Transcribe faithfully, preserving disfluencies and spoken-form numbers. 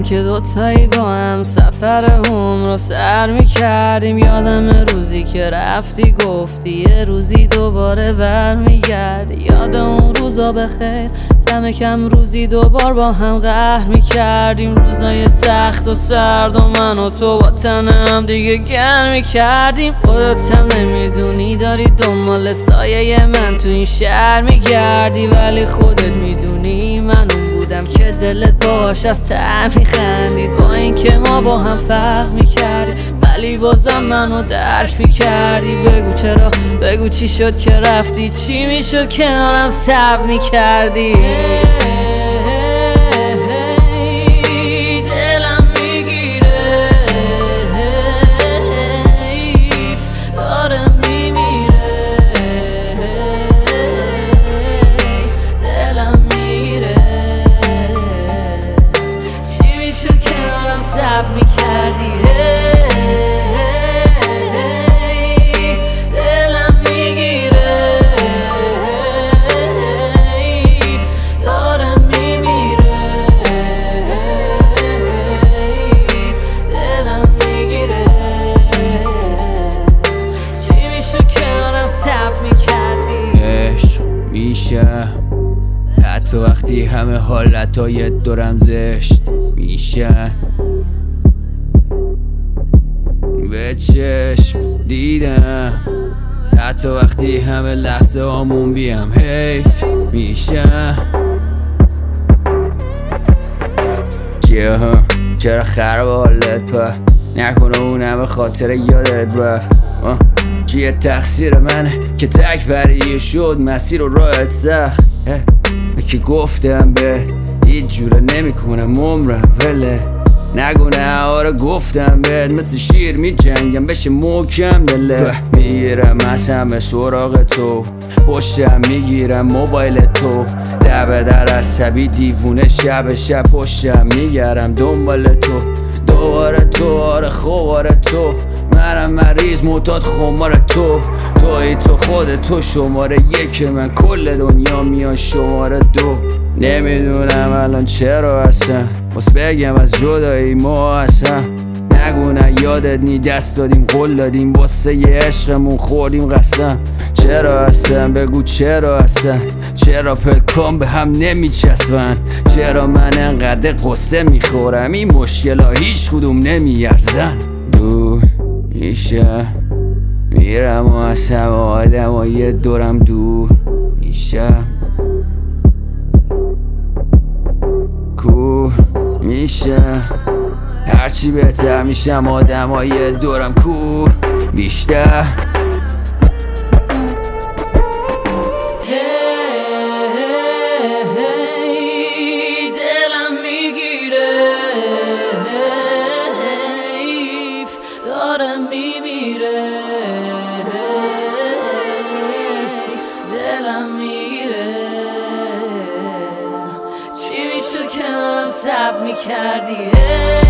که دوتایی با هم سفر هم رو سر میکردیم. یادم روزی که رفتی گفتی یه روزی دوباره برمیگردی. یاد اون روزا بخیر کم کم روزی دوبار با هم قهر میکردیم. روزای سخت و سرد و من و تو با تنم دیگه گرم میکردیم. خودت هم نمیدونی داری دنبال سایه من تو این شهر میگردی، ولی خودت میدونی من اون بودم که دلت باش از ته میخندید. با اینکه ما با هم فرق میکردیم ولی بازم منو درک میکردی. بگو چرا، بگو چی شد که رفتی، چی میشد کنارم صبر میکردی. صبر میکردی دلم میگیره، دارم میمیره، دلم میگیره. چی میشه کنارم صبر میکردی؟ عشق میشه حتی وقتی همه حالتهای دورم زشت میشن. به چشم دیدم حتی وقتی همه لحظه هامون بیم حیف میشن. چیه ها چرا خراب حالت پا نکنه اونم به خاطر یادت رفت. چیه تقصیر منه که تک بریه شد مسیر و راحت سخت. که گفتم به هیچ جوره نمی کنم عمرم وله نگو نه. آره گفتم بهت مثل شیر می جنگم بشه محکم دله. میگیرم از همه سراغ تو، پشتم میگیرم موبایل تو، دبه در عصبی دیوونه شب شب پشتم میگرم دنبال تو. دوباره تو آره خوباره تو، منم مریض معتاد خمار تو. توی تو خود تو شماره یک من، کل دنیا میان شماره دو. نمیدونم الان چرا هستم باز بگم از جدایی ما هستم. نگو نه یادت نی دست دادیم قول دادیم واسه یه عشقمون خوردیم قسم. چرا هستم بگو چرا هستم، چرا پلکام به هم نمیچسبن، چرا من انقدر قصه میخورم این مشکلا هیچ کدوم نمیارزن. دور میشه میرم و از همه آدم و یه دورم دور میشم. کور میشه هرچی بهتر میشم آدم های دورم کور بیشتر. دلم میگیره دارم میمیره، دلم میگیره. چی میشد کنارم صبر میکردی؟